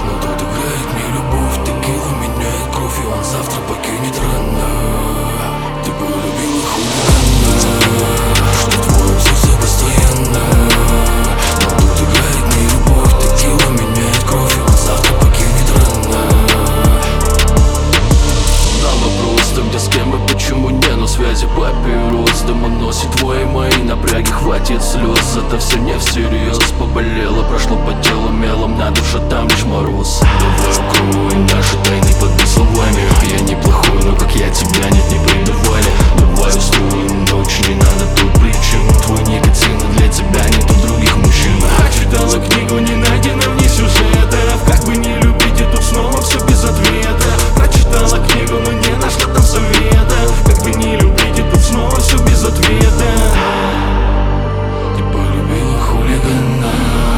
Но тут играет не любовь, текила меняет кровь, и он завтра покинет рано. Ты полюбила хулигана, что в твоем сердце постоянно. Но тут играет не любовь, текила меняет кровь, и он завтра покинет рано. На вопрос, ты где, с кем и почему не на связи, папирос дым уносит твои мои напряги, хватит слез, это все не всерьез. Поболело, прошло по телу мелом, на душе там лишь мороз. Давай укрой наши тайны под словами. Я неплохой, но как я тебя нет, не предавали. Давай устроим ночь, не надо тут причин. Твой никотин, а для тебя нету других мужчин. Читала книгу, не найдено в ней сюжетов. Как бы не любить, и тут снова все без ответа. Прочитала книгу, но не нашла там совета. Как бы не любить, и тут снова все без ответа. Ты полюбила хулигана.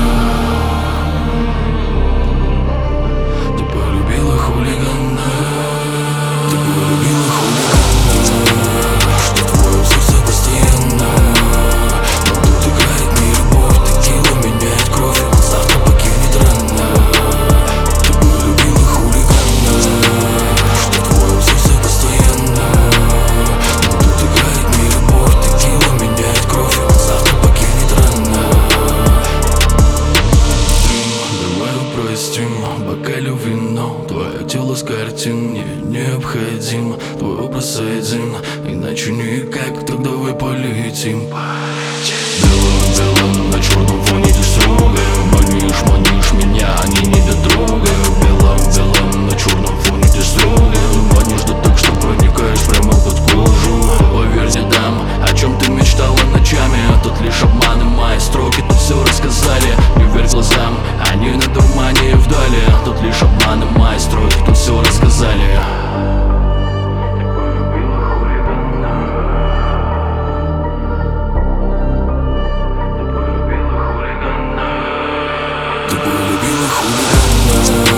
Ты полюбила хулигана. Ты полюбила хулигана, что в твоем сердце постоянно. Но тут играет не любовь, текила меняет кровь, и он завтра покинет рано. Ты полюбила хулигана, что в твоем сердце постоянно. Но тут играет не любовь, текила меняет кровь, и он завтра покинет рано. Давай упростим, бокалю вино. Твое тело с картин мне необходим. Твой образ один, иначе никак. Так давай полетим. Белым-белым на черном фоне ты строго манишь меня, они не дотрогают. Белым-белым на черном фоне ты строго манишь, да так, что проникаешь прямо под кожу. Поверь, не дам, о чем ты мечтала ночами, а тут лишь обманы мои строки, тут все рассказали. Не верь глазам, они на дурмане и вдали. Тут лишь обманы мои строки, тут все рассказали. Ты полюбила хулигана.